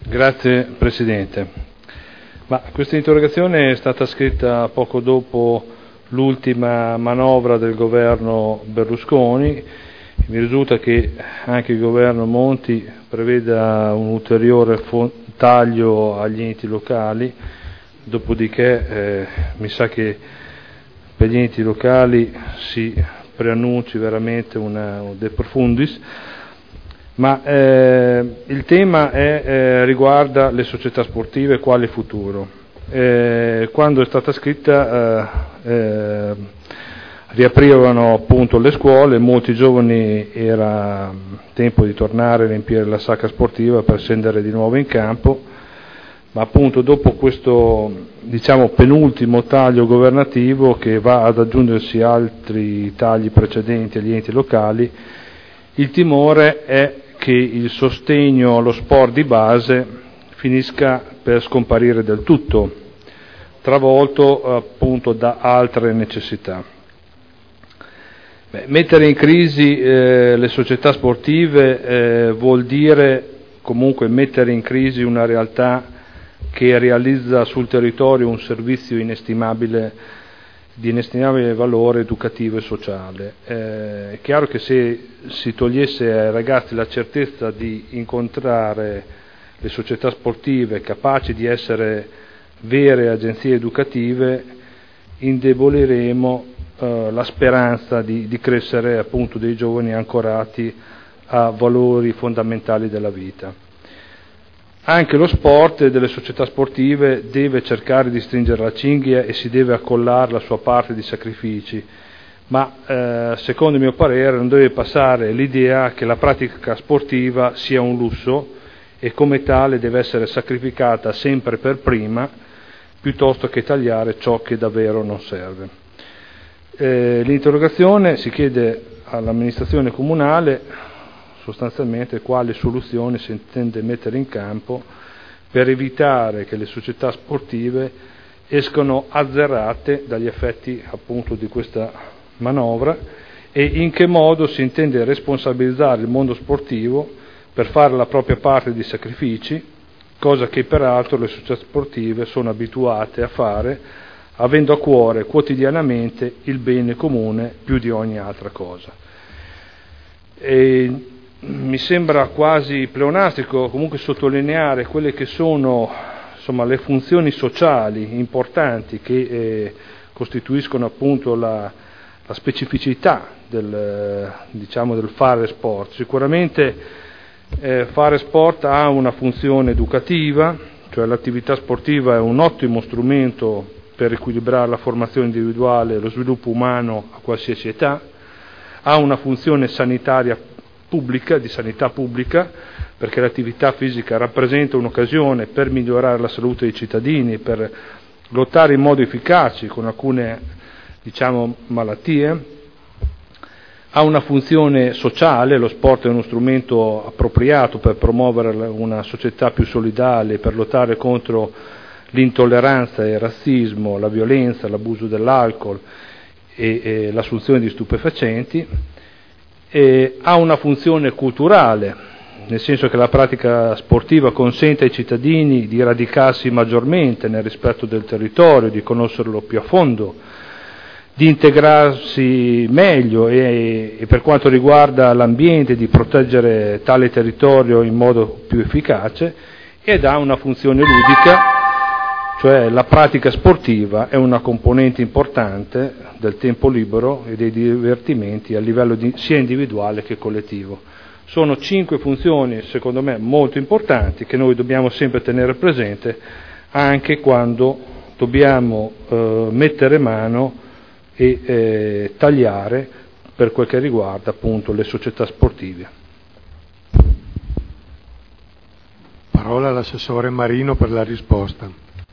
Grazie Presidente. Questa interrogazione è stata scritta poco dopo l'ultima manovra del governo Berlusconi. Mi risulta che anche il governo Monti preveda un ulteriore taglio agli enti locali, dopodiché mi sa che per gli enti locali si preannunci veramente una de profundis. Ma il tema riguarda le società sportive quale futuro. Quando è stata scritta riaprivano appunto le scuole, molti giovani era tempo di tornare a riempire la sacca sportiva per scendere di nuovo in campo, ma appunto dopo questo penultimo taglio governativo, che va ad aggiungersi altri tagli precedenti agli enti locali, il timore è che il sostegno allo sport di base finisca per scomparire del tutto, travolto appunto da altre necessità. Mettere in crisi le società sportive vuol dire comunque mettere in crisi una realtà che realizza sul territorio un servizio di inestimabile valore educativo e sociale. È chiaro che se si togliesse ai ragazzi la certezza di incontrare le società sportive capaci di essere vere agenzie educative, indeboliremo la speranza di crescere appunto dei giovani ancorati a valori fondamentali della vita. Anche lo sport delle società sportive deve cercare di stringere la cinghia e si deve accollare la sua parte di sacrifici, ma secondo il mio parere non deve passare l'idea che la pratica sportiva sia un lusso e come tale deve essere sacrificata sempre per prima, piuttosto che tagliare ciò che davvero non serve. L'interrogazione si chiede all'amministrazione comunale sostanzialmente quali soluzioni si intende mettere in campo per evitare che le società sportive escano azzerate dagli effetti appunto di questa manovra e in che modo si intende responsabilizzare il mondo sportivo per fare la propria parte di sacrifici, cosa che peraltro le società sportive sono abituate a fare, avendo a cuore quotidianamente il bene comune più di ogni altra cosa. Mi sembra quasi pleonastico comunque sottolineare quelle che sono le funzioni sociali importanti che costituiscono appunto la specificità del fare sport. Sicuramente fare sport ha una funzione educativa, cioè l'attività sportiva è un ottimo strumento per equilibrare la formazione individuale e lo sviluppo umano a qualsiasi età, ha una funzione sanitaria pubblica, di sanità pubblica, perché l'attività fisica rappresenta un'occasione per migliorare la salute dei cittadini, per lottare in modo efficace con alcune malattie, ha una funzione sociale, lo sport è uno strumento appropriato per promuovere una società più solidale, per lottare contro l'intolleranza e il razzismo, la violenza, l'abuso dell'alcol e l'assunzione di stupefacenti. Ha una funzione culturale, nel senso che la pratica sportiva consente ai cittadini di radicarsi maggiormente nel rispetto del territorio, di conoscerlo più a fondo, di integrarsi meglio e per quanto riguarda l'ambiente di proteggere tale territorio in modo più efficace, ed ha una funzione ludica, cioè la pratica sportiva è una componente importante del tempo libero e dei divertimenti a livello sia individuale che collettivo. Sono 5 funzioni, secondo me, molto importanti che noi dobbiamo sempre tenere presente anche quando dobbiamo mettere mano e tagliare per quel che riguarda appunto le società sportive. Parola all'assessore Marino per la risposta.